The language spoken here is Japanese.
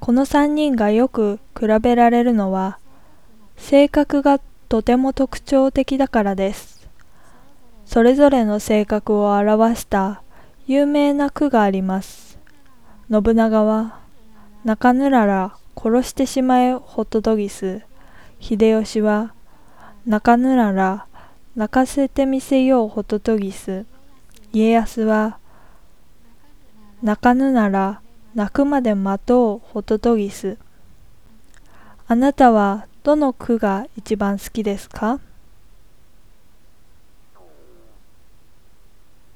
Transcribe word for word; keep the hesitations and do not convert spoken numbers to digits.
この三人がよく比べられるのは、性格がとても特徴的だからです。それぞれの性格を表した有名な句があります。信長は、泣かぬなら殺してしまえホトトギス。秀吉は、泣かぬなら泣かせてみせようホトトギス。家康は、泣かぬなら泣くまで待とうホトトギス。あなたはどの句が一番好きですか？